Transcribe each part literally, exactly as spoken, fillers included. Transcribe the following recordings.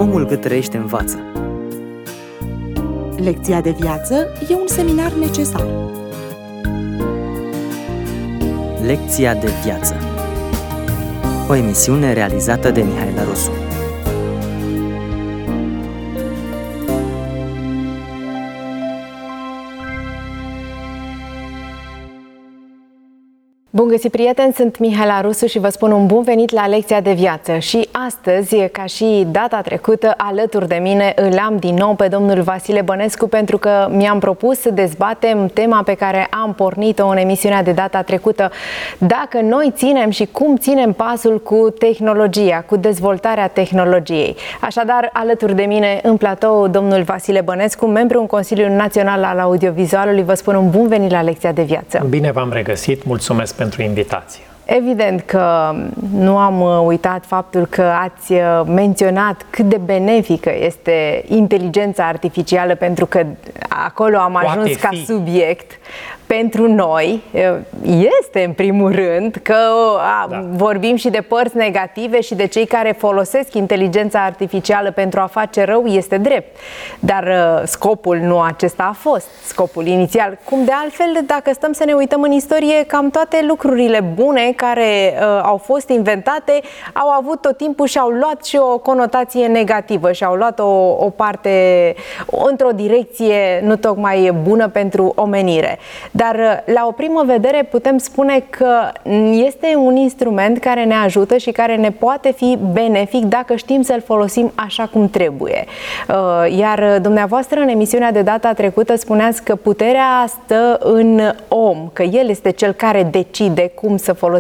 Omul cât trăiește învață. Lecția de viață e un seminar necesar. Lecția de viață. O emisiune realizată de Mihaela Rusu. Bun găsit, prieteni! Sunt Mihaela Rusu și vă spun un bun venit la Lecția de Viață. Și astăzi, ca și data trecută, alături de mine îl am din nou pe domnul Vasile Bănescu, pentru că mi-am propus să dezbatem tema pe care am pornit-o în emisiunea de data trecută. Dacă noi ținem și cum ținem pasul cu tehnologia, cu dezvoltarea tehnologiei. Așadar, alături de mine în platou, domnul Vasile Bănescu, membru în Consiliul Național al Audiovizualului. Vă spun un bun venit la Lecția de Viață. Bine v-am regăsit, mulțumesc pentru invitație. Evident că nu am uitat faptul că ați menționat cât de benefică este inteligența artificială, pentru că acolo am Poate ajuns fi. ca subiect pentru noi. Este în primul rând că a, da. vorbim și de părți negative și de cei care folosesc inteligența artificială pentru a face rău, este drept. Dar scopul nu acesta a fost scopul inițial. Cum de altfel, dacă stăm să ne uităm în istorie, cam toate lucrurile bune care uh, au fost inventate au avut tot timpul și au luat și o conotație negativă și au luat o, o parte într-o direcție nu tocmai bună pentru omenire. Dar uh, la o primă vedere putem spune că este un instrument care ne ajută și care ne poate fi benefic dacă știm să-l folosim așa cum trebuie. Uh, iar dumneavoastră în emisiunea de data trecută spuneați că puterea stă în om, că el este cel care decide cum să folosească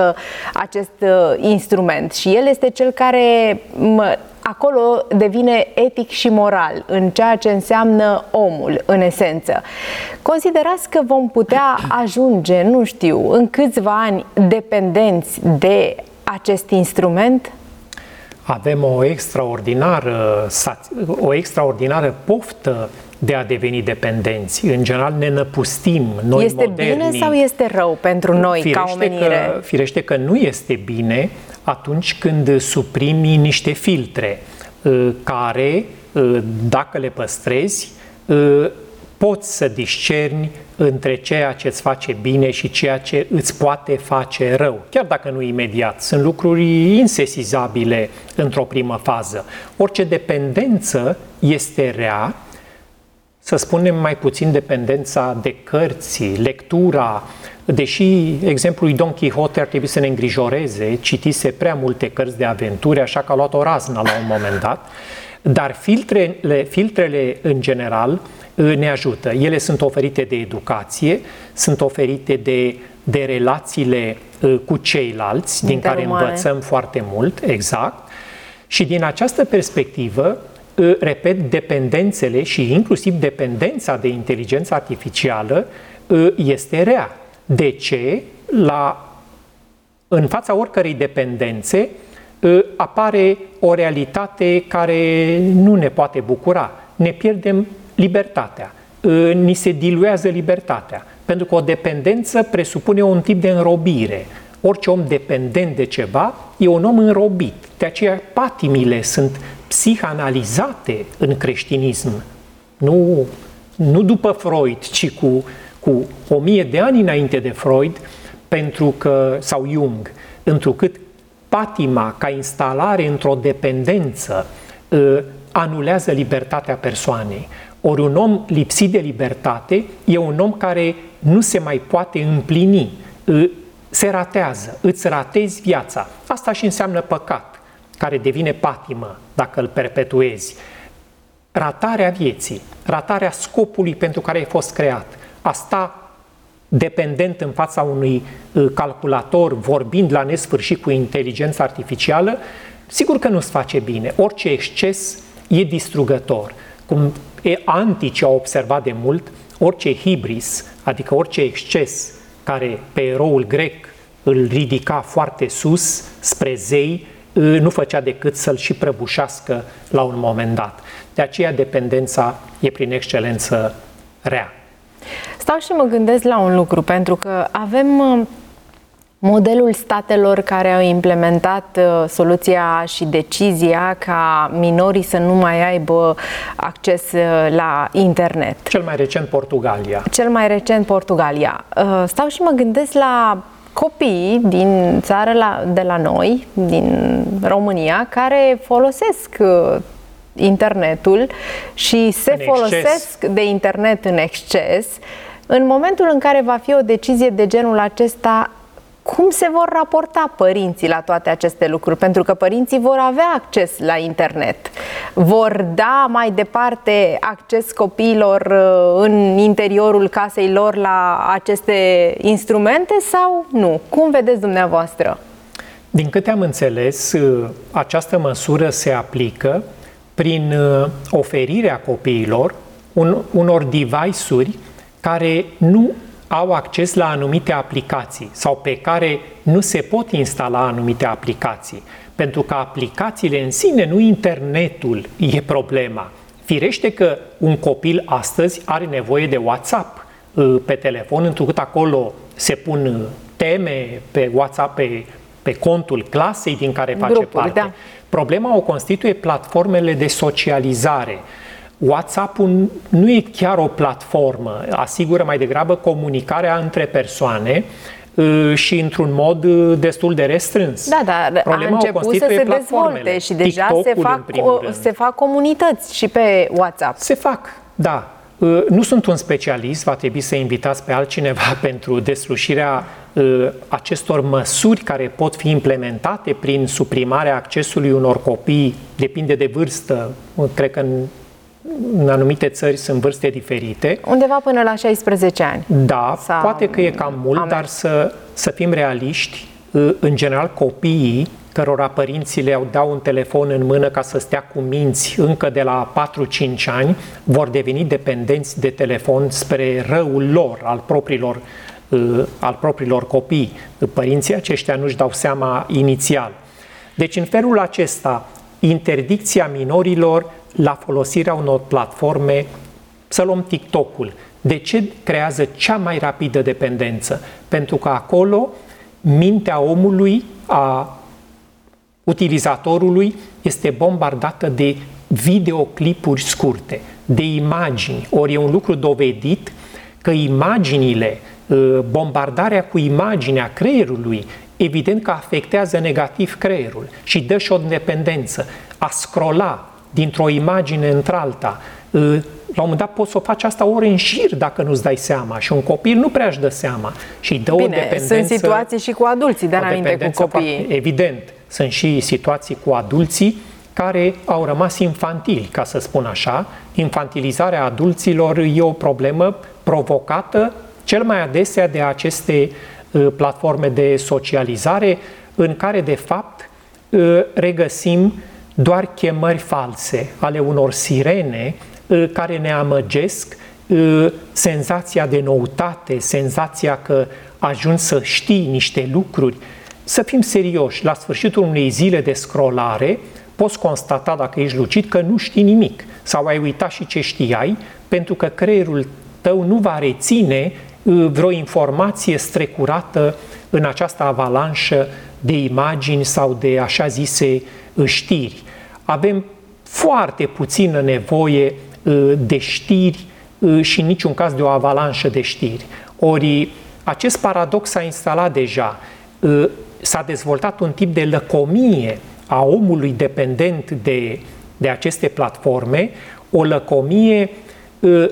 acest uh, instrument și el este cel care mă, acolo devine etic și moral în ceea ce înseamnă omul în esență. Considerați că vom putea ajunge, nu știu, în câțiva ani dependenți de acest instrument? Avem o extraordinară, o extraordinară poftă de a deveni dependenți. În general ne năpustim, noi Este modernii. bine sau este rău pentru noi firește ca omenire? Că, firește că nu este bine atunci când suprimi niște filtre care, dacă le păstrezi, poți să discerni între ceea ce îți face bine și ceea ce îți poate face rău, chiar dacă nu imediat. Sunt lucruri insesizabile într-o primă fază. Orice dependență este rea, să spunem mai puțin dependența de cărți, lectura, deși exemplul lui Don Quixote ar trebui să ne îngrijoreze, citise prea multe cărți de aventuri, așa că a luat o raznă la un moment dat, dar filtrele, filtrele în general ne ajută. Ele sunt oferite de educație, sunt oferite de, de relațiile cu ceilalți, din care învățăm foarte mult, exact, și din această perspectivă, repet, dependențele și inclusiv dependența de inteligență artificială este rea. De ce? La, în fața oricărei dependențe apare o realitate care nu ne poate bucura. Ne pierdem libertatea, ni se diluează libertatea, pentru că o dependență presupune un tip de înrobire. Orice om dependent de ceva e un om înrobit. De aceea patimile sunt psihanalizate în creștinism. Nu, nu după Freud, ci cu, cu o mie de ani înainte de Freud, pentru că, sau Jung, întrucât patima ca instalare într-o dependență anulează libertatea persoanei. Ori un om lipsit de libertate e un om care nu se mai poate împlini, se ratează, îți ratezi viața. Asta și înseamnă păcat, care devine patimă dacă îl perpetuezi. Ratarea vieții, ratarea scopului pentru care ai fost creat. A sta dependent în fața unui calculator, vorbind la nesfârșit cu inteligența artificială, sigur că nu-ți face bine. Orice exces e distrugător. Cum anticii au observat de mult, orice hibris, adică orice exces care pe eroul grec îl ridica foarte sus, spre zei, nu făcea decât să-l și prăbușească la un moment dat. De aceea dependența e prin excelență rea. Stau și mă gândesc la un lucru, pentru că avem Modelul statelor care au implementat uh, soluția și decizia ca minorii să nu mai aibă acces uh, la internet. Cel mai recent Portugalia. Cel mai recent Portugalia. Uh, stau și mă gândesc la copiii din țară la, de la noi, din România, care folosesc uh, internetul și se în folosesc exces. de internet în exces. În momentul în care va fi o decizie de genul acesta, cum se vor raporta părinții la toate aceste lucruri? Pentru că părinții vor avea acces la internet. Vor da mai departe acces copiilor în interiorul casei lor la aceste instrumente sau nu? Cum vedeți dumneavoastră? Din câte am înțeles, această măsură se aplică prin oferirea copiilor unor device-uri care nu au acces la anumite aplicații sau pe care nu se pot instala anumite aplicații. Pentru că aplicațiile în sine, nu internetul, e problema. Firește că un copil astăzi are nevoie de WhatsApp pe telefon, întrucât acolo se pun teme pe WhatsApp, pe, pe contul clasei din care face Grupuri, parte. Da. Problema o constituie platformele de socializare. WhatsApp-ul nu e chiar o platformă, asigură mai degrabă comunicarea între persoane și într-un mod destul de restrâns. Da, dar Problema a început să se dezvolte și deja se fac, se fac comunități și pe WhatsApp. Se fac, da. Nu sunt un specialist, va trebui să invitați pe altcineva pentru deslușirea acestor măsuri care pot fi implementate prin suprimarea accesului unor copii, depinde de vârstă, cred că în în anumite țări sunt vârste diferite. Undeva până la șaisprezece ani. Da, sau poate că e cam mult, dar să, să fim realiști. În general, copiii cărora părinții le dau un telefon în mână ca să stea cu minți încă de la patru-cinci ani, vor deveni dependenți de telefon spre răul lor, al propriilor, al propriilor copii. Părinții aceștia nu-și dau seama inițial. Deci, în felul acesta, interdicția minorilor la folosirea unor platforme, să luăm TikTok-ul. De ce creează cea mai rapidă dependență? Pentru că acolo mintea omului, a utilizatorului, este bombardată de videoclipuri scurte, de imagini. Ori e un lucru dovedit că imaginile, bombardarea cu imaginea creierului, evident că afectează negativ creierul și dă și o dependență. A scrolla dintr-o imagine într-alta, la un moment dat poți să o faci asta ore în șir dacă nu-ți dai seama și un copil nu prea își dă seama și îi dă Bine, o dependență. sunt situații și cu adulții, dar înainte cu copiii. Foarte, evident, sunt și situații cu adulții care au rămas infantili, ca să spun așa. Infantilizarea adulților e o problemă provocată cel mai adesea de aceste uh, platforme de socializare în care, de fapt, uh, regăsim doar chemări false ale unor sirene uh, care ne amăgesc uh, senzația de noutate, senzația că ajungi să știi niște lucruri. Să fim serioși, la sfârșitul unei zile de scrollare poți constata, dacă ești lucid, că nu știi nimic sau ai uitat și ce știai, pentru că creierul tău nu va reține vreo informație strecurată în această avalanșă de imagini sau de așa zise știri. Avem foarte puțină nevoie de știri și în niciun caz de o avalanșă de știri. Ori acest paradox s-a instalat deja. S-a dezvoltat un tip de lăcomie a omului dependent de, de aceste platforme, o lăcomie uh,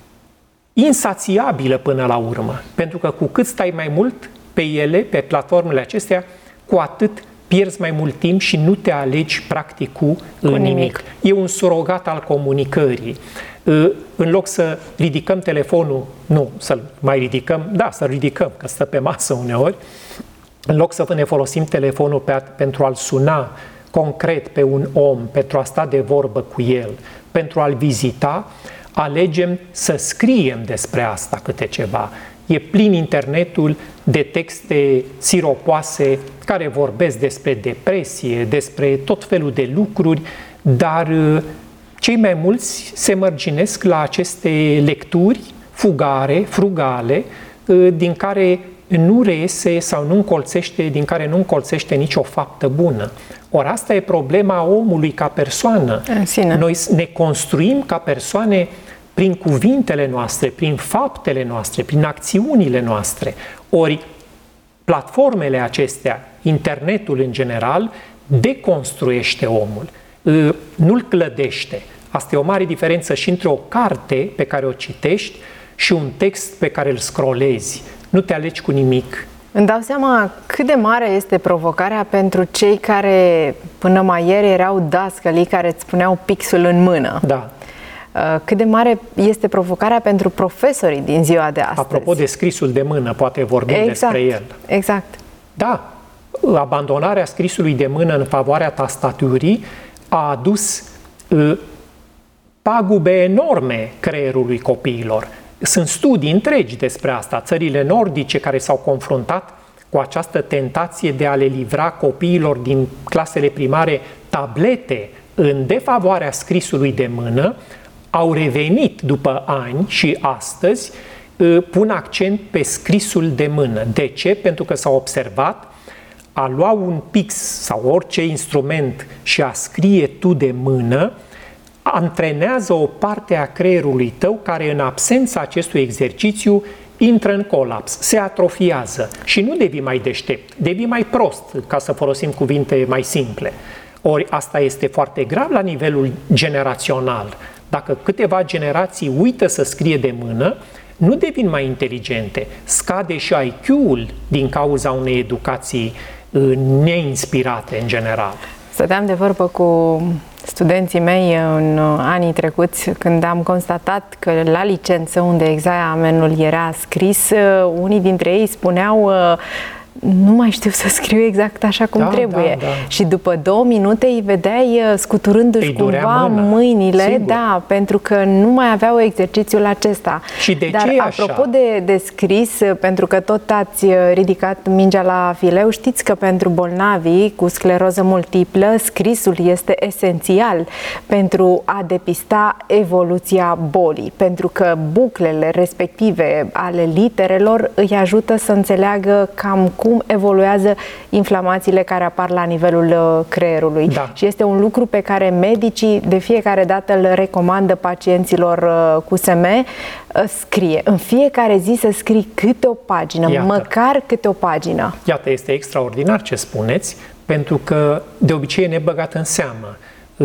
insațiabilă până la urmă. Pentru că cu cât stai mai mult pe ele, pe platformele acestea, cu atât pierzi mai mult timp și nu te alegi practic cu, cu nimic. nimic. E un surogat al comunicării. Uh, în loc să ridicăm telefonul, nu, să-l mai ridicăm, da, să-l ridicăm, că stă pe masă uneori, în loc să ne folosim telefonul pe, pentru a-l suna concret pe un om, pentru a sta de vorbă cu el, pentru a-l vizita, alegem să scriem despre asta câte ceva. E plin internetul de texte siropoase care vorbesc despre depresie, despre tot felul de lucruri, dar cei mai mulți se mărginesc la aceste lecturi fugare, frugale, din care nu reiese sau nu încolțește, din care nu încolțește nicio faptă bună. Ori asta e problema omului ca persoană. În sine. Noi ne construim ca persoane prin cuvintele noastre, prin faptele noastre, prin acțiunile noastre. Ori platformele acestea, internetul în general, deconstruiește omul, nu-l clădește. Asta e o mare diferență și între o carte pe care o citești și un text pe care îl scrollezi. Nu te alegi cu nimic. Îmi dau seama cât de mare este provocarea pentru cei care până mai ieri erau dascălii care îți puneau pixul în mână. Da. Cât de mare este provocarea pentru profesorii din ziua de astăzi. Apropo de scrisul de mână, poate vorbim exact, despre el. Exact. Da, abandonarea scrisului de mână în favoarea tastaturii a adus uh, pagube enorme creierului copiilor. Sunt studii întregi despre asta. Țările nordice care s-au confruntat cu această tentație de a le livra copiilor din clasele primare tablete în defavoarea scrisului de mână, au revenit după ani și astăzi pun accent pe scrisul de mână. De ce? Pentru că s-a observat a lua un pix sau orice instrument și a scrie tu de mână antrenează o parte a creierului tău care în absența acestui exercițiu intră în colaps, se atrofiază și nu devii mai deștept, devii mai prost, ca să folosim cuvinte mai simple. Ori asta este foarte grav la nivelul generațional. Dacă câteva generații uită să scrie de mână, nu devin mai inteligente, scade și I Q-ul din cauza unei educații neinspirate în general. Stăteam de vorbă cu studenții mei în anii trecuți când am constatat că la licență, unde examenul era scris, unii dintre ei spuneau nu mai știu să scriu exact așa cum da, trebuie. Da, da. Și după două minute îi vedeai scuturându-și cumva mâna. mâinile, Sigur. Da, pentru că nu mai aveau exercițiul acesta. Și de Dar ce e apropo așa? de, de scris, pentru că tot ați ridicat mingea la fileu, știți că pentru bolnavii cu scleroză multiplă, scrisul este esențial pentru a depista evoluția bolii, pentru că buclele respective ale literelor îi ajută să înțeleagă cam cum evoluează inflamațiile care apar la nivelul creierului. Da. Și este un lucru pe care medicii de fiecare dată îl recomandă pacienților cu S M. Scrie. În fiecare zi să scrii câte o pagină, Iată. măcar câte o pagină. Iată, este extraordinar ce spuneți, pentru că de obicei e nebăgat în seamă.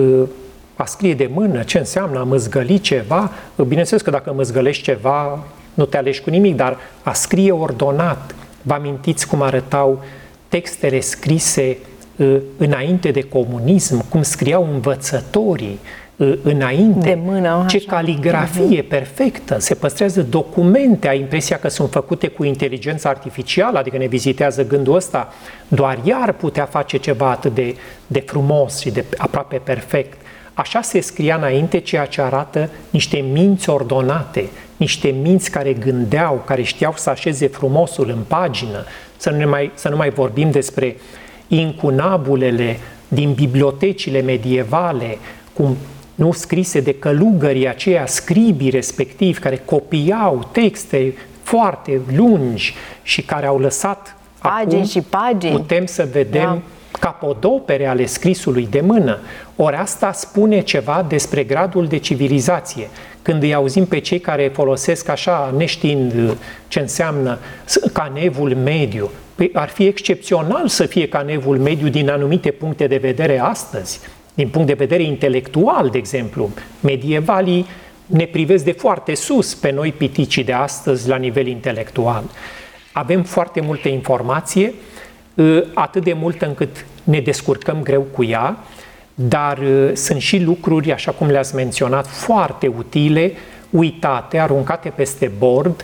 A scrie de mână, ce înseamnă a măzgăli ceva? Bineînțeles că dacă măzgălești ceva, nu te alegi cu nimic, dar a scrie ordonat. Vă amintiți cum arătau textele scrise uh, înainte de comunism, cum scriau învățătorii uh, înainte? De mână, ce așa. caligrafie uh-huh. perfectă! Se păstrează documente, ai impresia că sunt făcute cu inteligență artificială, adică ne vizitează gândul ăsta. Doar ea ar putea face ceva atât de, de frumos și de aproape perfect. Așa se scria înainte, ceea ce arată niște minți ordonate, niște minți care gândeau, care știau să așeze frumosul în pagină, să nu, ne mai, să nu mai vorbim despre incunabulele din bibliotecile medievale, cum nu scrise de călugării aceia, scribii respectiv, care copiau texte foarte lungi și care au lăsat pagini acum, și pagini. Putem să vedem da. capodopere ale scrisului de mână. Ori asta spune ceva despre gradul de civilizație. Când îi auzim pe cei care folosesc așa, neștiind ce înseamnă canevul mediu, păi ar fi excepțional să fie canevul mediu din anumite puncte de vedere astăzi. Din punct de vedere intelectual, de exemplu, medievalii ne privesc de foarte sus pe noi piticii de astăzi la nivel intelectual. Avem foarte multă informație, atât de multă încât ne descurcăm greu cu ea, dar sunt și lucruri, așa cum le-ați menționat, foarte utile, uitate, aruncate peste bord,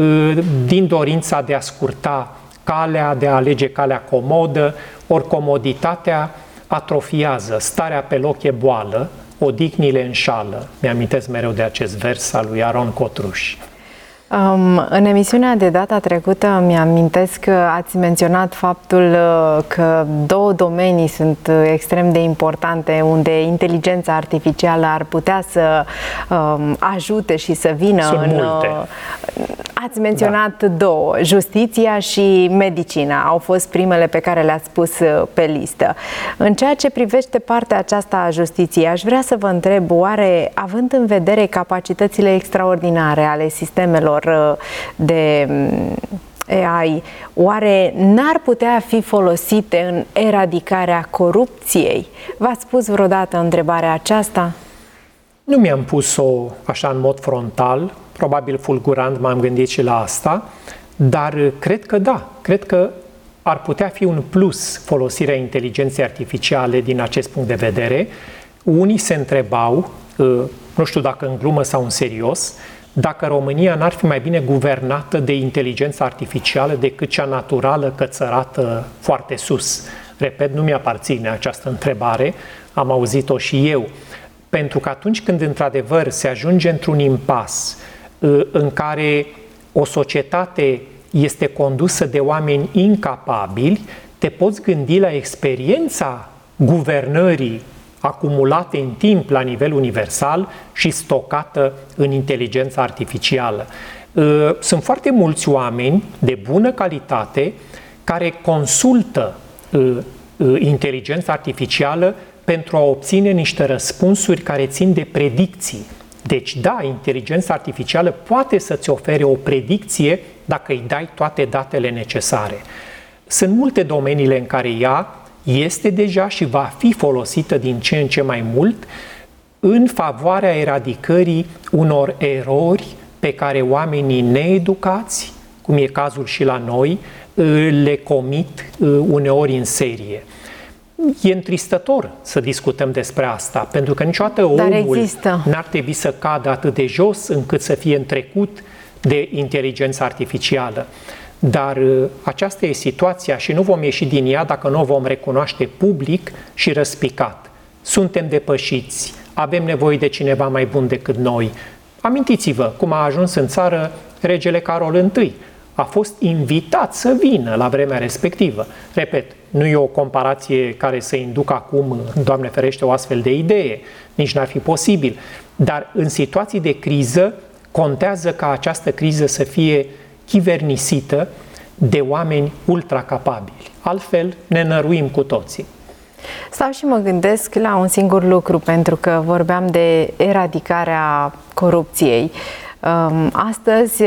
din dorința de a scurta calea, de a alege calea comodă, ori comoditatea atrofiază, starea pe loc e boală, odihnile înșală. Mi-amintesc mereu de acest vers al lui Aron Cotruș. Um, în emisiunea de data trecută mi-amintesc că ați menționat faptul că două domenii sunt extrem de importante unde inteligența artificială ar putea să um, ajute și să vină sunt în... Multe. Ați menționat da. două, justiția și medicina. Au fost primele pe care le-ați pus pe listă. În ceea ce privește partea aceasta a justiției, aș vrea să vă întreb, oare, având în vedere capacitățile extraordinare ale sistemelor de A I, oare n-ar putea fi folosite în eradicarea corupției? V-ați pus vreodată întrebarea aceasta? Nu mi-am pus-o așa în mod frontal, probabil fulgurant m-am gândit și la asta, dar cred că da, cred că ar putea fi un plus folosirea inteligenței artificiale din acest punct de vedere. Unii se întrebau, nu știu dacă în glumă sau în serios, dacă România n-ar fi mai bine guvernată de inteligența artificială decât cea naturală cățărată foarte sus. Repet, nu mi-aparține această întrebare, am auzit-o și eu. Pentru că atunci când într-adevăr se ajunge într-un impas în care o societate este condusă de oameni incapabili, te poți gândi la experiența guvernării acumulate în timp la nivel universal și stocată în inteligența artificială. Sunt foarte mulți oameni de bună calitate care consultă inteligența artificială pentru a obține niște răspunsuri care țin de predicții. Deci, da, inteligența artificială poate să-ți ofere o predicție dacă îi dai toate datele necesare. Sunt multe domeniile în care ea este deja și va fi folosită din ce în ce mai mult în favoarea eradicării unor erori pe care oamenii needucați, cum e cazul și la noi, le comit uneori în serie. E întristător să discutăm despre asta, pentru că niciodată omul n-ar trebui să cadă atât de jos încât să fie întrecut de inteligența artificială. Dar aceasta e situația și nu vom ieși din ea dacă nu o vom recunoaște public și răspicat. Suntem depășiți, avem nevoie de cineva mai bun decât noi. Amintiți-vă cum a ajuns în țară regele Carol întâi. A fost invitat să vină la vremea respectivă. Repet, nu e o comparație care să inducă acum, Doamne ferește, o astfel de idee. Nici n-ar fi posibil. Dar în situații de criză, contează ca această criză să fie chivernisită de oameni ultracapabili. Altfel, ne năruim cu toții. Stau și mă gândesc la un singur lucru, pentru că vorbeam de eradicarea corupției. Astăzi,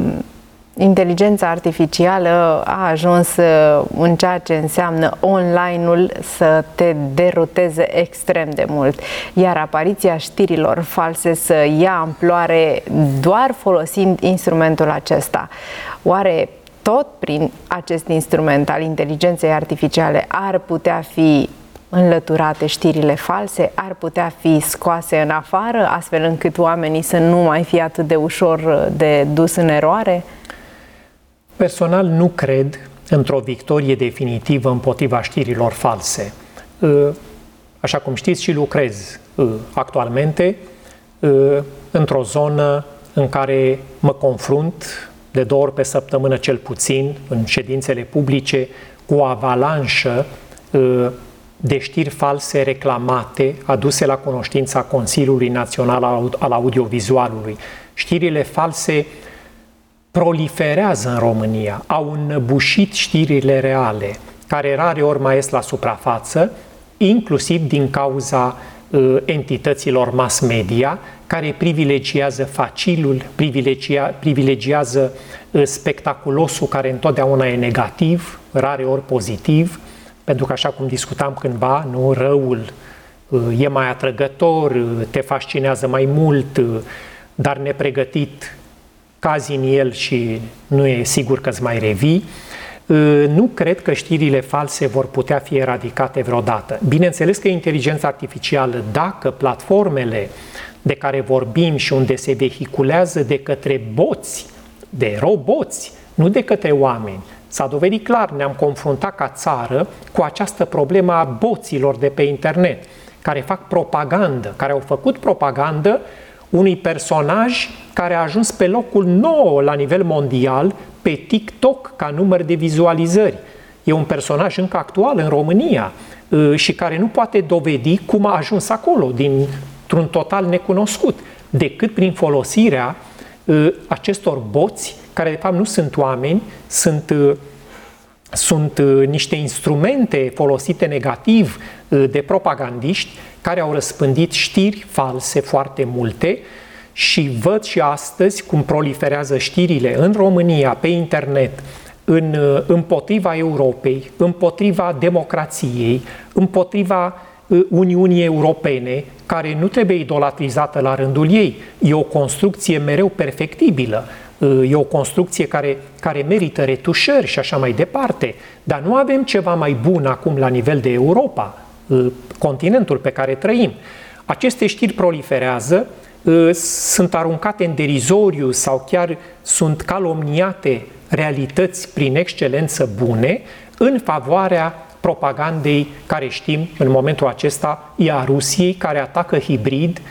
inteligența artificială a ajuns în ceea ce înseamnă online-ul să te deruteze extrem de mult, iar apariția știrilor false să ia amploare doar folosind instrumentul acesta. Oare tot prin acest instrument al inteligenței artificiale ar putea fi înlăturate știrile false, ar putea fi scoase în afară, astfel încât oamenii să nu mai fie atât de ușor de dus în eroare? Personal nu cred într-o victorie definitivă împotriva știrilor false. Așa cum știți, și lucrez actualmente într-o zonă în care mă confrunt de două ori pe săptămână cel puțin, în ședințele publice, cu o avalanșă de știri false reclamate, aduse la cunoștința Consiliului Național al Audiovizualului. Știrile false proliferează în România, au înnăbușit știrile reale, care rare ori mai ies la suprafață, inclusiv din cauza uh, entităților mass media, care privilegiază facilul, privilegia, privilegiază uh, spectaculosul, care întotdeauna e negativ, rare ori pozitiv, pentru că, așa cum discutam cândva, nu, răul uh, e mai atrăgător, uh, te fascinează mai mult, uh, dar nepregătit cazi în el și nu e sigur că îți mai revii. Nu cred că știrile false vor putea fi eradicate vreodată. Bineînțeles că inteligența artificială, dacă platformele de care vorbim și unde se vehiculează de către boți, de roboți, nu de către oameni, s-a dovedit clar, ne-am confruntat ca țară cu această problemă a boților de pe internet, care fac propagandă, care au făcut propagandă unui personaj care a ajuns pe locul nouă la nivel mondial pe TikTok ca număr de vizualizări. E un personaj încă actual în România și care nu poate dovedi cum a ajuns acolo, dintr-un total necunoscut, decât prin folosirea acestor boți, care de fapt nu sunt oameni, sunt, sunt niște instrumente folosite negativ de propagandiști care au răspândit știri false foarte multe. Și văd și astăzi cum proliferează știrile în România, pe internet, în, împotriva Europei, împotriva democrației, împotriva Uniunii Europene, care nu trebuie idolatrizată la rândul ei. E o construcție mereu perfectibilă, e o construcție care, care merită retușări și așa mai departe. Dar nu avem ceva mai bun acum la nivel de Europa, continentul pe care trăim. Aceste știri proliferează, sunt aruncate în derizoriu sau chiar sunt calomniate realități prin excelență bune în favoarea propagandei care știm în momentul acesta e a Rusiei, care atacă hibrid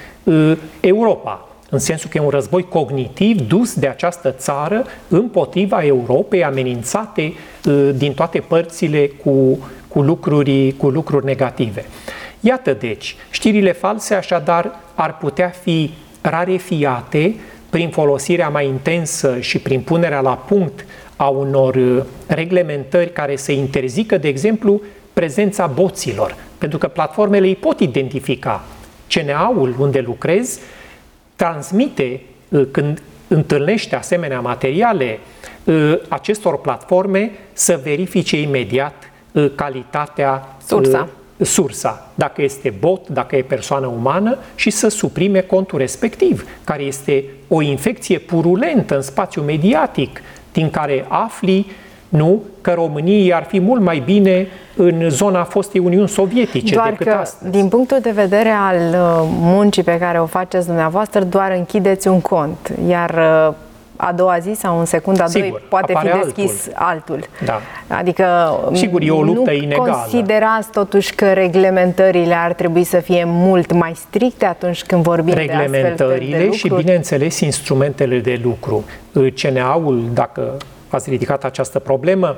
Europa. În sensul că e un război cognitiv dus de această țară împotriva Europei, amenințate din toate părțile cu, cu, lucruri, cu lucruri negative. Iată deci, știrile false așadar ar putea fi rarefiate prin folosirea mai intensă și prin punerea la punct a unor reglementări care să interzică, de exemplu, prezența boților, pentru că platformele îi pot identifica. C N A-ul unde lucrez transmite, când întâlnește asemenea materiale, acestor platforme să verifice imediat calitatea, sursa. sursa, dacă este bot, dacă e persoană umană și să suprime contul respectiv, care este o infecție purulentă în spațiul mediatic, din care afli, nu, că României ar fi mult mai bine în zona fostei Uniuni Sovietice doar decât că, astăzi. din punctul de vedere al muncii pe care o faceți dumneavoastră, doar închideți un cont, iar a doua zi sau în secunda a doi poate fi deschis altul. altul. Da. Adică sigur, e o luptă nu inegală. Considerați totuși că reglementările ar trebui să fie mult mai stricte atunci când vorbim de astfel de lucruri? Reglementările și, bineînțeles, instrumentele de lucru. C N A-ul, dacă ați ridicat această problemă,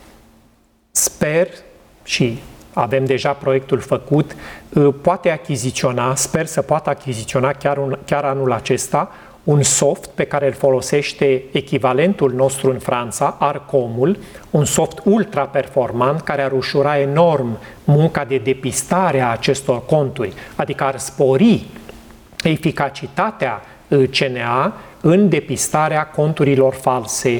sper și avem deja proiectul făcut, poate achiziționa, sper să poată achiziționa chiar, un, chiar anul acesta, un soft pe care îl folosește echivalentul nostru în Franța, Arcomul, un soft ultra performant care ar ușura enorm munca de depistare a acestor conturi, adică ar spori eficacitatea C N A în depistarea conturilor false,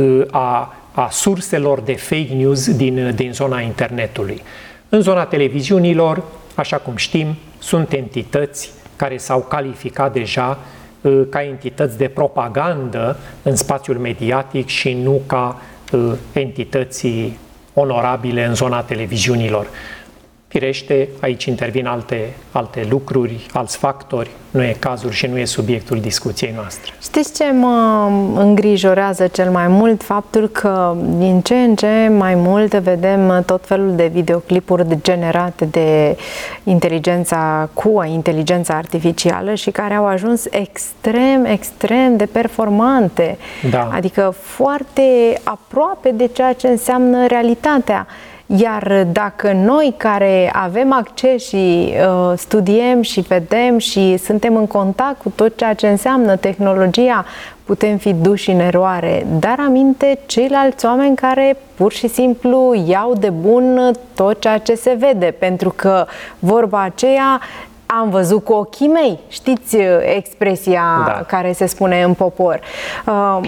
a, a surselor de fake news din, din zona internetului. În zona televiziunilor, așa cum știm, sunt entități care s-au calificat deja ca entități de propagandă în spațiul mediatic și nu ca uh, entități onorabile în zona televiziunilor. Firește, aici intervin alte, alte lucruri, alți factori, nu e cazul și nu e subiectul discuției noastre. Știți ce mă îngrijorează cel mai mult? Faptul că din ce în ce mai mult vedem tot felul de videoclipuri generate de inteligența cu inteligența artificială și care au ajuns extrem, extrem de performante. Da. Adică foarte aproape de ceea ce înseamnă realitatea. Iar dacă noi care avem acces și uh, studiem și vedem și suntem în contact cu tot ceea ce înseamnă tehnologia, putem fi duși în eroare. Dar aminte ceilalți oameni care pur și simplu iau de bun tot ceea ce se vede, pentru că vorba aceea am văzut cu ochii mei. Știți expresia da. care se spune în popor. Uh,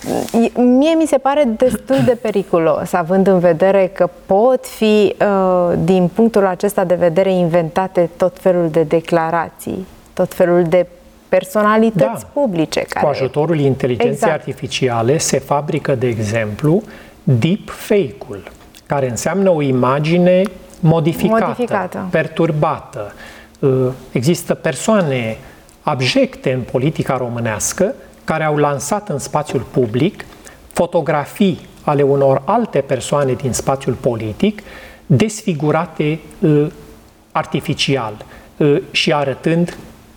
mie mi se pare destul de periculos, având în vedere că pot fi, uh, din punctul acesta de vedere, inventate tot felul de declarații, tot felul de personalități da. publice. Care... Cu ajutorul inteligenței exact. artificiale se fabrică, de exemplu, deepfake-ul, care înseamnă o imagine modificată, modificată. perturbată. Există persoane abjecte în politica românească care au lansat în spațiul public fotografii ale unor alte persoane din spațiul politic desfigurate uh, artificial uh, și arătând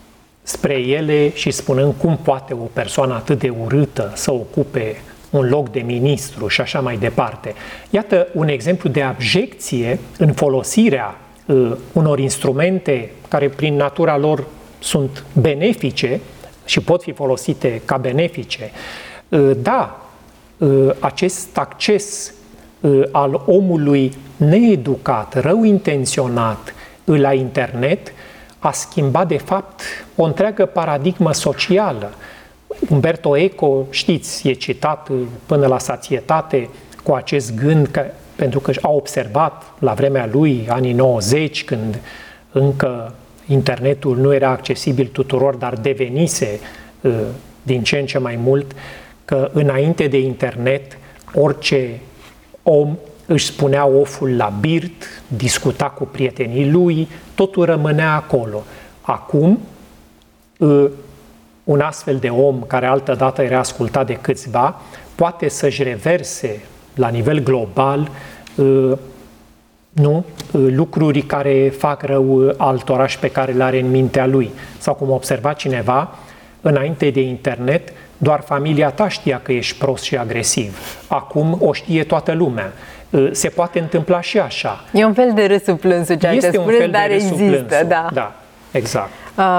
spre ele și spunând cum poate o persoană atât de urâtă să ocupe un loc de ministru și așa mai departe. Iată un exemplu de abjecție în folosirea uh, unor instrumente care prin natura lor sunt benefice și pot fi folosite ca benefice. Uh, da, uh, acest acces uh, al omului needucat, rău intenționat la internet a schimbat de fapt o întreagă paradigmă socială. Umberto Eco, știți, e citat până la sațietate cu acest gând, că, pentru că a observat la vremea lui, anii nouăzeci, când încă internetul nu era accesibil tuturor, dar devenise uh, din ce în ce mai mult, că înainte de internet orice om își spunea oful la birt, discuta cu prietenii lui, totul rămânea acolo. Acum, uh, un astfel de om, care altădată era ascultat de câțiva, poate să-și reverse la nivel global uh, nu? Uh, lucruri care fac rău altora și pe care le are în mintea lui. Sau cum observa cineva, înainte de internet, doar familia ta știa că ești prost și agresiv. Acum o știe toată lumea. Uh, se poate întâmpla și așa. E un fel de râsul plânsul ceea este ce un spuneți, fel dar de râsul există. plânsul. Da. Da, exact.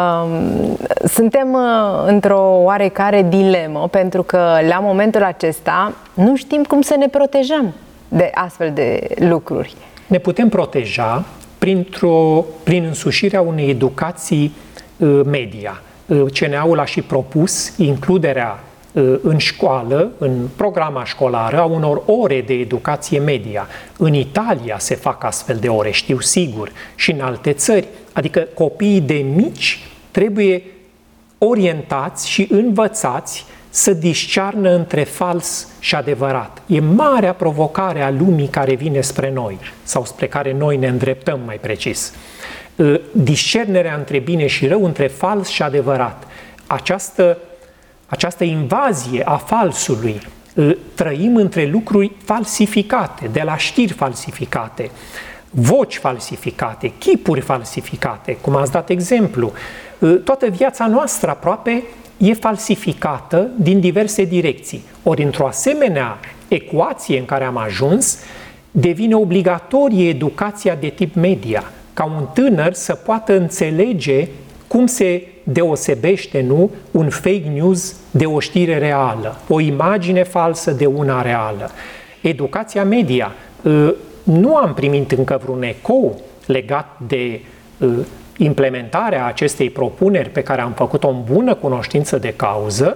Suntem într-o oarecare dilemă, pentru că la momentul acesta nu știm cum să ne protejăm de astfel de lucruri. Ne putem proteja printr-o, prin însușirea unei educații media. C N A-ul a și propus includerea în școală, în programa școlară, a unor ore de educație media. În Italia se fac astfel de ore, știu sigur, și în alte țări. Adică copiii de mici trebuie orientați și învățați să discearnă între fals și adevărat. E marea provocare a lumii care vine spre noi, sau spre care noi ne îndreptăm, mai precis. Discernerea între bine și rău, între fals și adevărat. Această Această invazie a falsului, trăim între lucruri falsificate, de la știri falsificate, voci falsificate, chipuri falsificate, cum ați dat exemplu. Toată viața noastră aproape e falsificată din diverse direcții. Ori într-o asemenea ecuație în care am ajuns, devine obligatorie educația de tip media, ca un tânăr să poată înțelege cum se deosebește, nu, un fake news de o știre reală, o imagine falsă de una reală. Educația media, nu am primit încă vreun ecou legat de implementarea acestei propuneri pe care am făcut-o în bună cunoștință de cauză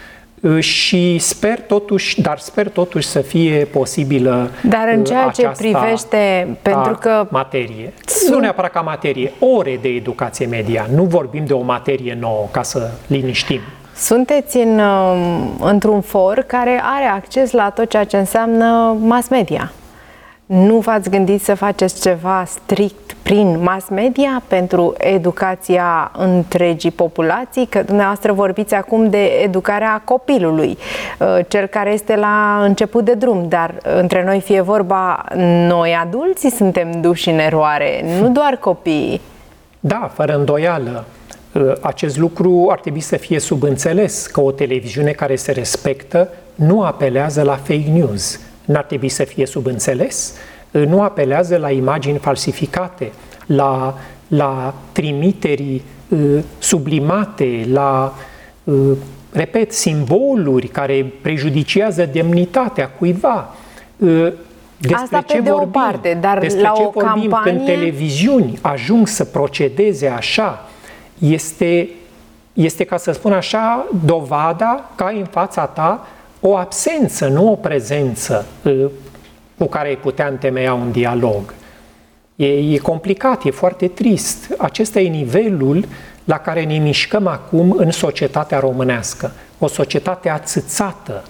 și sper totuși, dar sper totuși să fie posibilă Dar în ceea ce privește, pentru că materie, sunt... nu neapărat ca materie, ore de educație media, nu vorbim de o materie nouă, ca să liniștim. Sunteți în, într-un for care are acces la tot ceea ce înseamnă mass media. Nu v-ați gândit să faceți ceva strict prin mass media pentru educația întregii populații? Că dumneavoastră vorbiți acum de educarea copilului, cel care este la început de drum, dar între noi fie vorba, noi adulții suntem duși în eroare, nu doar copiii. Da, fără îndoială. Acest lucru ar trebui să fie subînțeles, că o televiziune care se respectă nu apelează la fake news. N-ar trebui să fie subînțeles, nu apelează la imagini falsificate, la, la trimiteri uh, sublimate, la, uh, repet, simboluri care prejudiciază demnitatea cuiva. Uh, despre Asta ce pe de vorbim? o parte, dar despre la ce o vorbim campanie... când televiziuni ajung să procedeze așa? Este, este, ca să spun așa, dovada că ai în fața ta o absență, nu o prezență cu care ai putea întemeia un dialog. E, e complicat, e foarte trist. Acesta e nivelul la care ne mișcăm acum în societatea românească. O societate ațățată,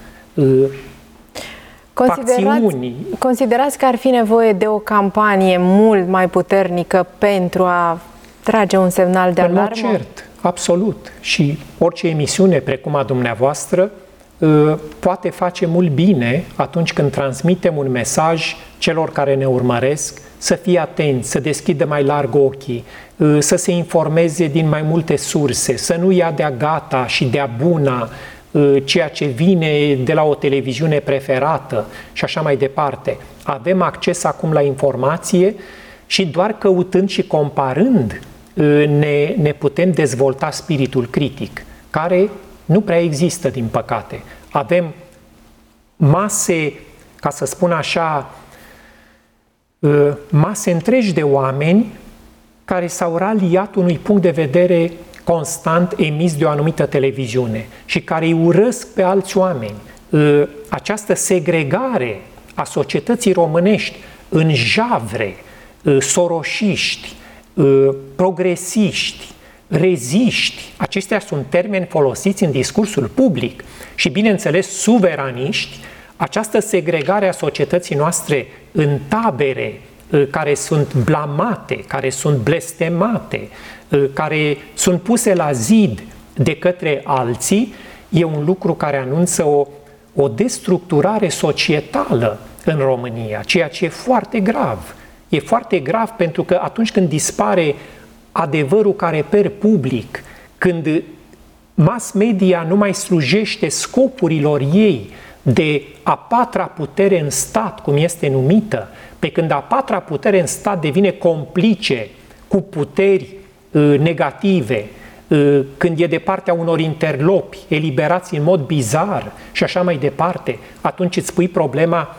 Considerați, considerați că ar fi nevoie de o campanie mult mai puternică pentru a trage un semnal de alarmă? În mod cert, absolut. Și orice emisiune, precum a dumneavoastră, poate face mult bine atunci când transmitem un mesaj celor care ne urmăresc să fie atenți, să deschidă mai larg ochii, să se informeze din mai multe surse, să nu ia de-a gata și de-a buna ceea ce vine de la o televiziune preferată și așa mai departe. Avem acces acum la informație și doar căutând și comparând ne, ne putem dezvolta spiritul critic, care nu prea există, din păcate. Avem mase, ca să spun așa, mase întregi de oameni care s-au raliat unui punct de vedere constant emis de o anumită televiziune și care îi urăsc pe alți oameni. Această segregare a societății românești în javre, soroșiști, progresiști, reziști, acestea sunt termeni folosiți în discursul public și, bineînțeles, suveraniști, această segregare a societății noastre în tabere care sunt blamate, care sunt blestemate, care sunt puse la zid de către alții, e un lucru care anunță o, o destructurare societală în România, ceea ce e foarte grav. E foarte grav pentru că atunci când dispare adevărul ca reper public, când mass media nu mai slujește scopurilor ei de a patra putere în stat, cum este numită, pe când a patra putere în stat devine complice cu puteri uh, negative, uh, când e de partea unor interlopi eliberați în mod bizar și așa mai departe, atunci îți pui problema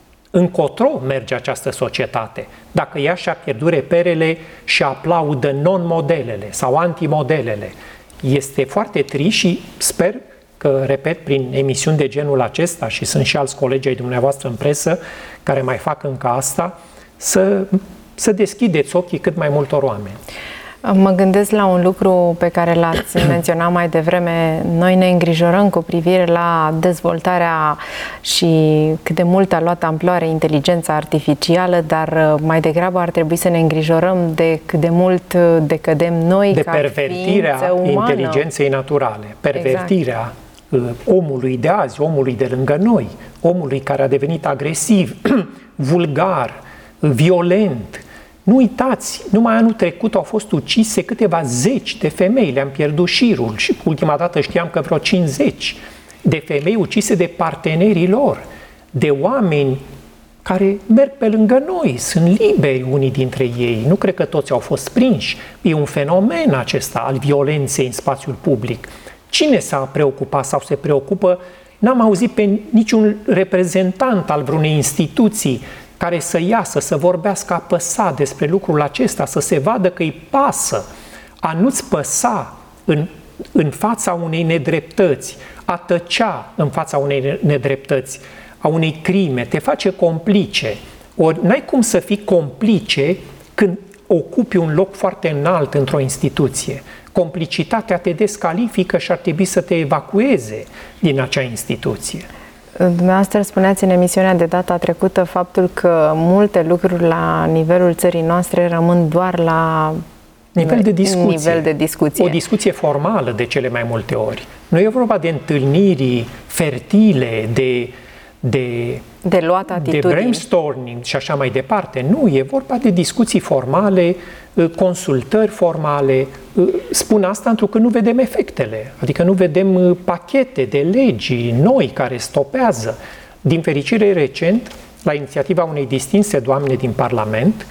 încotro merge această societate. Dacă ea și-a pierdut reperele și aplaudă non-modelele sau antimodelele, este foarte trist și sper că, repet, prin emisiuni de genul acesta, și sunt și alți colegi ai dumneavoastră în presă care mai fac încă asta, să, să deschideți ochii cât mai multor oameni. Mă gândesc la un lucru pe care l-ați menționat mai devreme. Noi ne îngrijorăm cu privire la dezvoltarea și cât de mult a luat amploare inteligența artificială, dar mai degrabă ar trebui să ne îngrijorăm de cât de mult decădem noi de ca pervertirea inteligenței naturale, pervertirea exact. omului de azi, omului de lângă noi, omului care a devenit agresiv, vulgar, violent. Nu uitați, numai anul trecut au fost ucise câteva zeci de femei, le-am pierdut șirul și ultima dată știam că vreo cincizeci de femei ucise de partenerii lor, de oameni care merg pe lângă noi, sunt liberi unii dintre ei, nu cred că toți au fost prinși. E un fenomen acesta al violenței în spațiul public. Cine s-a preocupat sau se preocupă? N-am auzit pe niciun reprezentant al vreunei instituții care să iasă, să vorbească apăsat despre lucrul acesta, să se vadă că îi pasă. A nu-ți păsa în, în fața unei nedreptăți, a tăcea în fața unei nedreptăți, a unei crime, te face complice. Ori n-ai cum să fii complice când ocupi un loc foarte înalt într-o instituție. Complicitatea te descalifică și ar trebui să te evacueze din acea instituție. Dumneavoastră spuneați în emisiunea de data trecută faptul că multe lucruri la nivelul țării noastre rămân doar la nivel de discuție. Nivel de discuție. O discuție formală de cele mai multe ori. Nu e vorba de întâlniri fertile, de, de, de luat atitudini, de brainstorming și așa mai departe. Nu, e vorba de discuții formale, consultări formale. Spun asta pentru că nu vedem efectele, adică nu vedem pachete de legi noi care stopează. Din fericire, recent, la inițiativa unei distinse doamne din Parlament,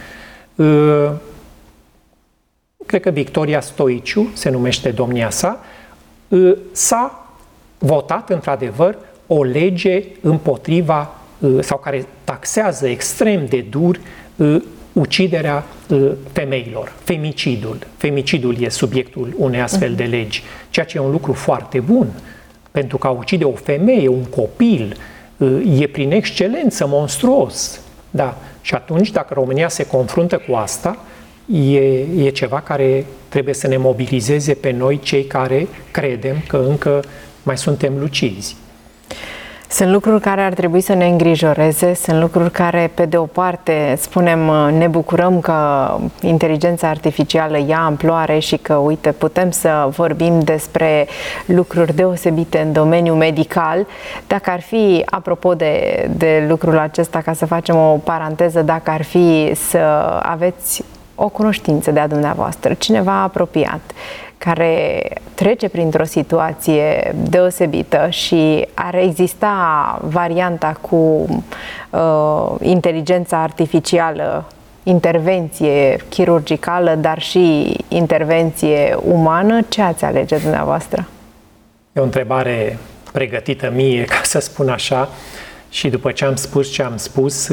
cred că Victoria Stoiciu, se numește domnia sa, s-a votat într-adevăr o lege împotriva sau care taxează extrem de dur uciderea femeilor, femicidul. Femicidul e subiectul unei astfel de legi, ceea ce e un lucru foarte bun, pentru că a ucide o femeie, un copil, e prin excelență monstruos. Da. Și atunci, dacă România se confruntă cu asta, e, e ceva care trebuie să ne mobilizeze pe noi, cei care credem că încă mai suntem lucizi. Sunt lucruri care ar trebui să ne îngrijoreze, sunt lucruri care, pe de o parte, spunem, ne bucurăm că inteligența artificială ia amploare și că, uite, putem să vorbim despre lucruri deosebite în domeniul medical. Dacă ar fi, apropo de, de lucrul acesta, ca să facem o paranteză, dacă ar fi să aveți o cunoștință de-a dumneavoastră, cineva apropiat, care trece printr-o situație deosebită și ar exista varianta cu uh, inteligența artificială, intervenție chirurgicală, dar și intervenție umană, ce ați alege dumneavoastră? E o întrebare pregătită mie, ca să spun așa, și după ce am spus ce am spus,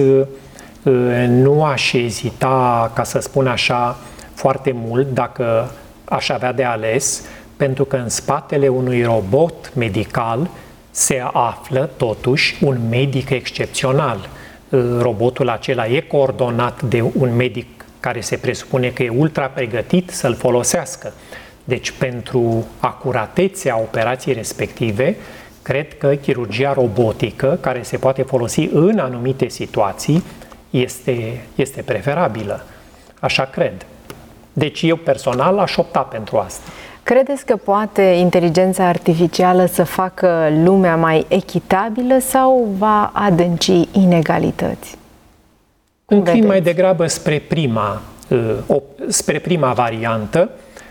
nu aș ezita, ca să spun așa, foarte mult dacă aș avea de ales, pentru că în spatele unui robot medical se află totuși un medic excepțional. Robotul acela e coordonat de un medic care se presupune că e ultra pregătit să-l folosească. Deci pentru acuratețea operației respective, cred că chirurgia robotică, care se poate folosi în anumite situații, este, este preferabilă. Așa cred. Deci eu personal aș opta pentru asta. Credeți că poate inteligența artificială să facă lumea mai echitabilă sau va adânci inegalități? Înclin mai degrabă spre prima, spre prima variantă,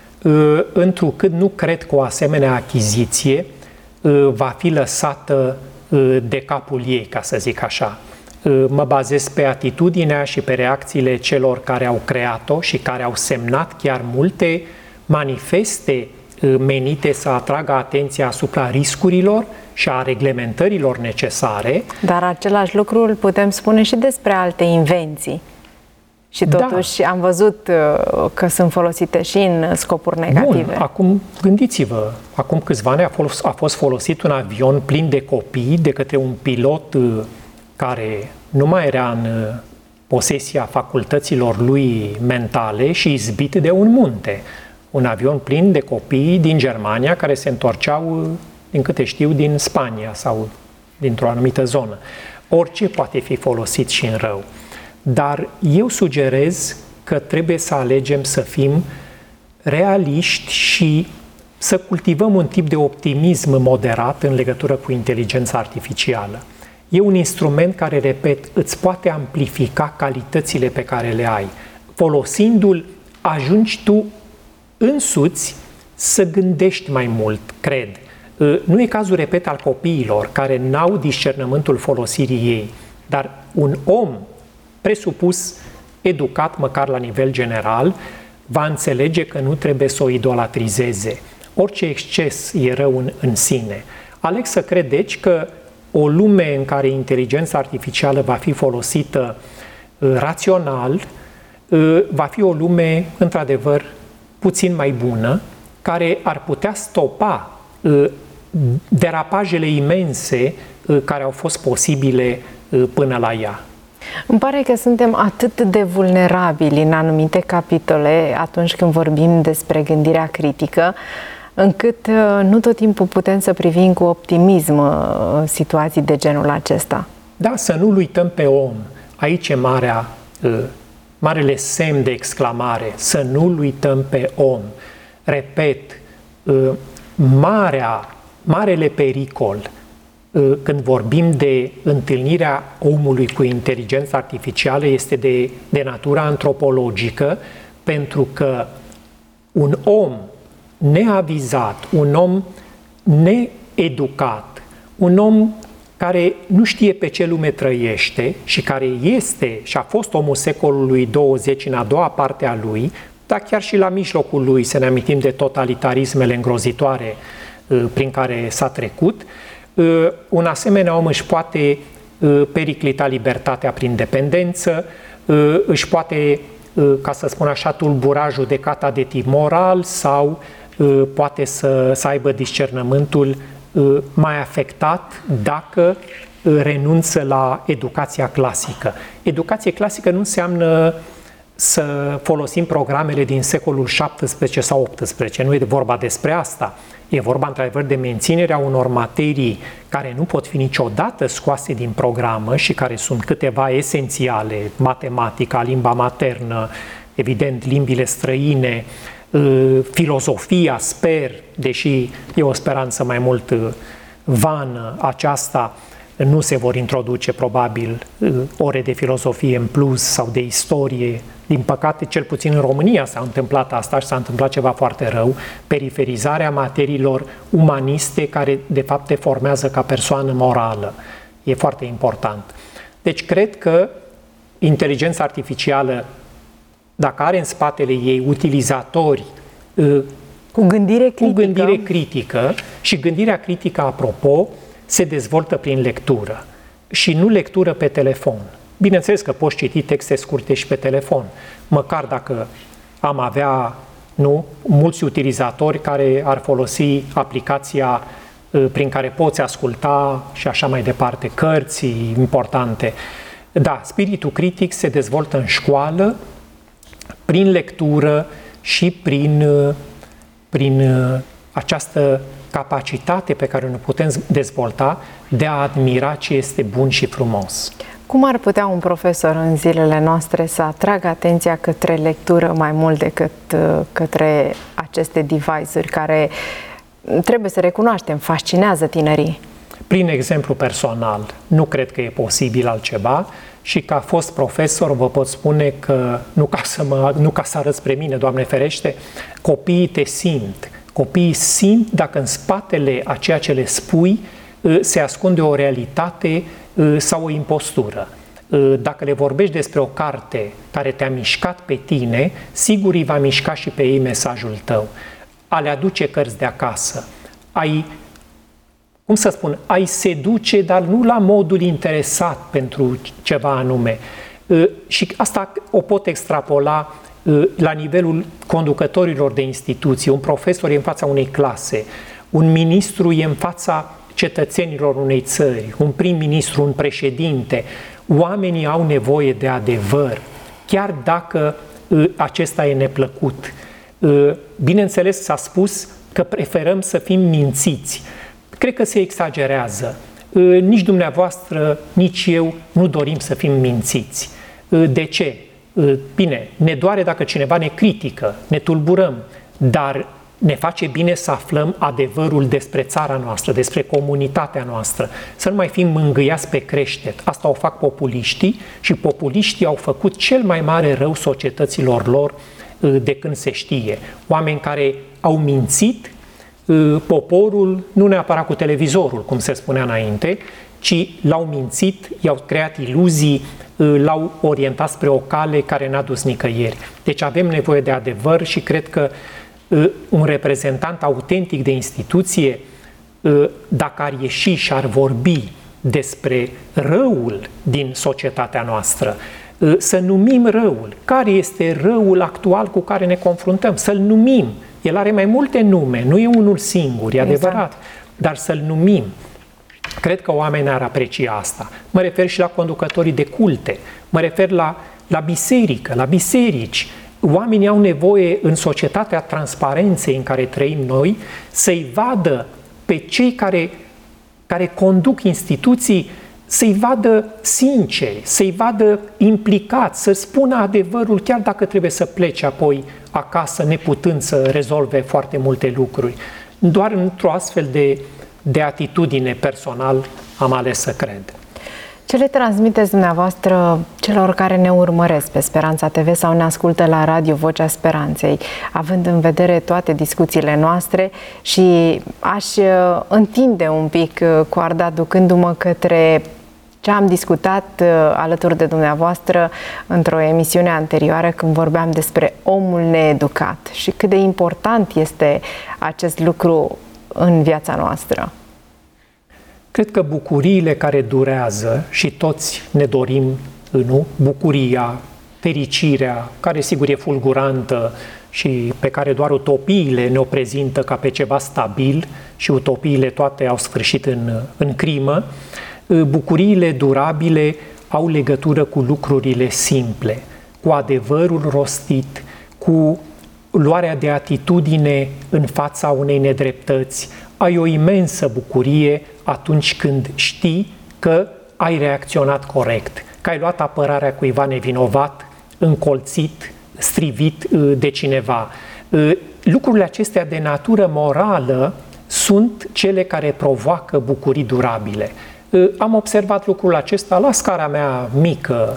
întrucât nu cred că o asemenea achiziție va fi lăsată de capul ei, ca să zic așa. Mă bazez pe atitudinea și pe reacțiile celor care au creat-o și care au semnat chiar multe manifeste menite să atragă atenția asupra riscurilor și a reglementărilor necesare. Dar același lucru îl putem spune și despre alte invenții. Și totuși da. Am văzut că sunt folosite și în scopuri negative. Bun, acum gândiți-vă, acum câțiva ani a fost, a fost folosit un avion plin de copii de către un pilot care nu mai era în posesia facultăților lui mentale și izbit de un munte. Un avion plin de copii din Germania care se întorceau, din câte știu, din Spania sau dintr-o anumită zonă. Orice poate fi folosit și în rău. Dar eu sugerez că trebuie să alegem să fim realiști și să cultivăm un tip de optimism moderat în legătură cu inteligența artificială. E un instrument care, repet, îți poate amplifica calitățile pe care le ai. Folosindu-l, ajungi tu însuți să gândești mai mult, cred. Nu e cazul, repet, al copiilor care n-au discernământul folosirii ei, dar un om presupus, educat măcar la nivel general, va înțelege că nu trebuie să o idolatrizeze. Orice exces e rău în, în sine. Aleg să cred, deci, că o lume în care inteligența artificială va fi folosită uh, rațional, uh, va fi o lume, într-adevăr, puțin mai bună, care ar putea stopa uh, derapajele imense uh, care au fost posibile uh, până la ea. Îmi pare că suntem atât de vulnerabili în anumite capitole atunci când vorbim despre gândirea critică, încât nu tot timpul putem să privim cu optimism situații de genul acesta. Da, să nu-l uităm pe om. Aici e marea, marele semn de exclamare, să nu-l uităm pe om. Repet, marea, marele pericol când vorbim de întâlnirea omului cu inteligența artificială este de, de natură antropologică, pentru că un om neavizat, un om needucat, un om care nu știe pe ce lume trăiește și care este și a fost omul secolului douăzeci în a doua parte a lui, dar chiar și la mijlocul lui, să ne amintim de totalitarismele îngrozitoare prin care s-a trecut, un asemenea om își poate periclita libertatea prin dependență, își poate, ca să spun așa, tulbura judecata de tip moral sau poate să, să aibă discernământul mai afectat dacă renunță la educația clasică. Educație clasică nu înseamnă să folosim programele din secolul șaptesprezece sau optsprezece. Nu e vorba despre asta. E vorba, într-adevăr, de menținerea unor materii care nu pot fi niciodată scoase din programă și care sunt câteva esențiale: matematica, limba maternă, evident, limbile străine, filozofia, sper, deși e o speranță mai mult vană aceasta, nu se vor introduce probabil ore de filozofie în plus sau de istorie. Din păcate, cel puțin în România s-a întâmplat asta și s-a întâmplat ceva foarte rău, periferizarea materiilor umaniste care de fapt te formează ca persoană morală. E foarte important. Deci cred că inteligența artificială, dacă are în spatele ei utilizatori cu gândire critică, cu gândire critică și gândirea critică, apropo, se dezvoltă prin lectură și nu lectură pe telefon. Bineînțeles că poți citi texte scurte și pe telefon, măcar dacă am avea, nu, mulți utilizatori care ar folosi aplicația prin care poți asculta și așa mai departe, cărți importante. Da, spiritul critic se dezvoltă în școală, prin lectură și prin, prin această capacitate pe care ne putem dezvolta de a admira ce este bun și frumos. Cum ar putea un profesor în zilele noastre să atragă atenția către lectură mai mult decât către aceste device-uri care, trebuie să recunoaștem, fascinează tinerii? Prin exemplu personal, nu cred că e posibil altceva și ca fost profesor vă pot spune că, nu ca să, mă, nu ca să arăt spre mine, Doamne ferește, copiii te simt. Copiii simt dacă în spatele a ceea ce le spui se ascunde o realitate sau o impostură. Dacă le vorbești despre o carte care te-a mișcat pe tine, sigur îi va mișca și pe ei mesajul tău. A le aduce cărți de acasă, ai, cum să spun, ai seduce, dar nu la modul interesat pentru ceva anume. Și asta o pot extrapola la nivelul conducătorilor de instituții. Un profesor e în fața unei clase, un ministru e în fața cetățenilor unei țări, un prim-ministru, un președinte. Oamenii au nevoie de adevăr, chiar dacă acesta e neplăcut. Bineînțeles, s-a spus că preferăm să fim mințiți. Cred că se exagerează. Nici dumneavoastră, nici eu nu dorim să fim mințiți. De ce? Bine, ne doare dacă cineva ne critică, ne tulburăm, dar ne face bine să aflăm adevărul despre țara noastră, despre comunitatea noastră, să nu mai fim mângâiați pe creștet. Asta o fac populiștii și populiștii au făcut cel mai mare rău societăților lor de când se știe. Oameni care au mințit poporul, nu neapărat cu televizorul, cum se spunea înainte, ci l-au mințit, i-au creat iluzii, l-au orientat spre o cale care n-a dus nicăieri. Deci avem nevoie de adevăr și cred că un reprezentant autentic de instituție, dacă ar ieși și ar vorbi despre răul din societatea noastră, să numim răul. Care este răul actual cu care ne confruntăm? Să-l numim. El are mai multe nume, nu e unul singur, e adevărat, dar să-l numim. Cred că oamenii ar aprecia asta. Mă refer și la conducătorii de culte, mă refer la, la biserică, la biserici. Oamenii au nevoie în societatea transparenței în care trăim noi să-i vadă pe cei care, care conduc instituții, să-i vadă sinceri, să-i vadă implicați, să spună adevărul chiar dacă trebuie să plece apoi acasă neputând să rezolve foarte multe lucruri. Doar într-o astfel de, de atitudine personal am ales să cred. Ce le transmiteți dumneavoastră celor care ne urmăresc pe Speranța T V sau ne ascultă la radio Vocea Speranței, având în vedere toate discuțiile noastre, și aș întinde un pic coarda ducându-mă către ce am discutat alături de dumneavoastră într-o emisiune anterioară când vorbeam despre omul needucat și cât de important este acest lucru în viața noastră. Cred că bucuriile care durează, și toți ne dorim, nu? Bucuria, fericirea, care sigur e fulgurantă și pe care doar utopiile ne-o prezintă ca pe ceva stabil, și utopiile toate au sfârșit în, în crimă, bucuriile durabile au legătură cu lucrurile simple, cu adevărul rostit, cu luarea de atitudine în fața unei nedreptăți, ai o imensă bucurie atunci când știi că ai reacționat corect, că ai luat apărarea cuiva nevinovat, încolțit, strivit de cineva. Lucrurile acestea de natură morală sunt cele care provoacă bucurii durabile. Am observat lucrul acesta la scara mea mică,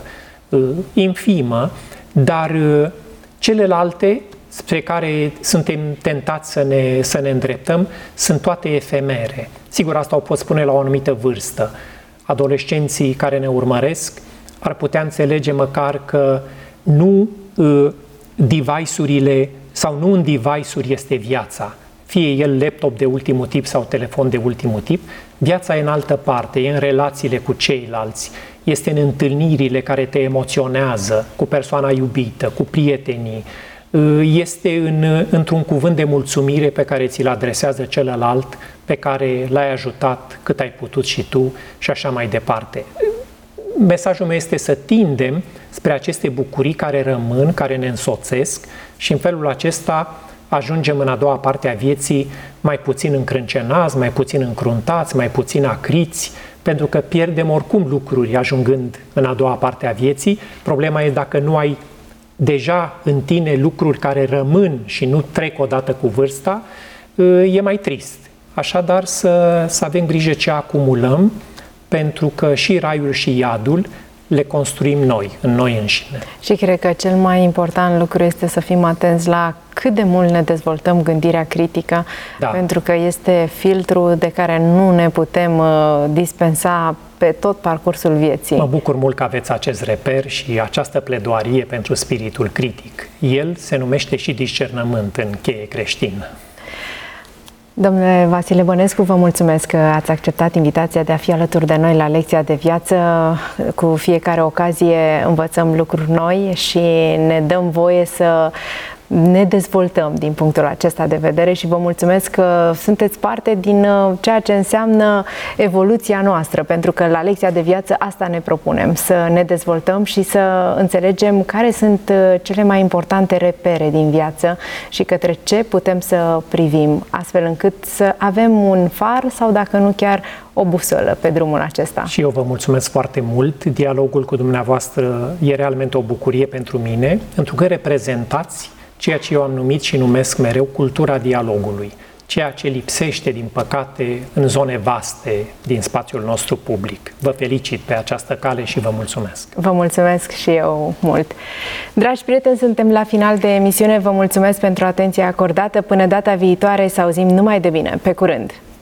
infimă, dar celelalte spre care suntem tentați să ne, să ne îndreptăm sunt toate efemere. Sigur, asta o pot spune la o anumită vârstă. Adolescenții care ne urmăresc ar putea înțelege măcar că nu uh, device-urile sau nu în device-uri este viața, fie el laptop de ultimul tip sau telefon de ultimul tip, viața e în altă parte, e în relațiile cu ceilalți, este în întâlnirile care te emoționează cu persoana iubită, cu prietenii, este în, într-un cuvânt de mulțumire pe care ți-l adresează celălalt, pe care l-ai ajutat cât ai putut și tu și așa mai departe. Mesajul meu este să tindem spre aceste bucurii care rămân, care ne însoțesc și în felul acesta ajungem în a doua parte a vieții mai puțin încrâncenați, mai puțin încruntați, mai puțin acriți, pentru că pierdem oricum lucruri ajungând în a doua parte a vieții. Problema e dacă nu ai deja în tine lucruri care rămân și nu trec odată cu vârsta, e mai trist. Așadar să, să avem grijă ce acumulăm, pentru că și raiul și iadul le construim noi, în noi înșine. Și cred că cel mai important lucru este să fim atenți la cât de mult ne dezvoltăm gândirea critică, da. Pentru că este filtrul de care nu ne putem uh, dispensa pe tot parcursul vieții. Mă bucur mult că aveți acest reper și această pledoarie pentru spiritul critic. El se numește și discernământ în cheie creștină. Domnule Vasile Bănescu, vă mulțumesc că ați acceptat invitația de a fi alături de noi la lecția de viață. Cu fiecare ocazie învățăm lucruri noi și ne dăm voie să ne dezvoltăm din punctul acesta de vedere și vă mulțumesc că sunteți parte din ceea ce înseamnă evoluția noastră, pentru că la lecția de viață asta ne propunem, să ne dezvoltăm și să înțelegem care sunt cele mai importante repere din viață și către ce putem să privim, astfel încât să avem un far sau, dacă nu chiar, o busolă pe drumul acesta. Și eu vă mulțumesc foarte mult. Dialogul cu dumneavoastră e realmente o bucurie pentru mine, pentru că reprezentați ceea ce eu am numit și numesc mereu cultura dialogului, ceea ce lipsește, din păcate, în zone vaste din spațiul nostru public. Vă felicit pe această cale și vă mulțumesc. Vă mulțumesc și eu mult. Dragi prieteni, suntem la final de emisiune. Vă mulțumesc pentru atenția acordată. Până data viitoare, să auzim numai de bine. Pe curând!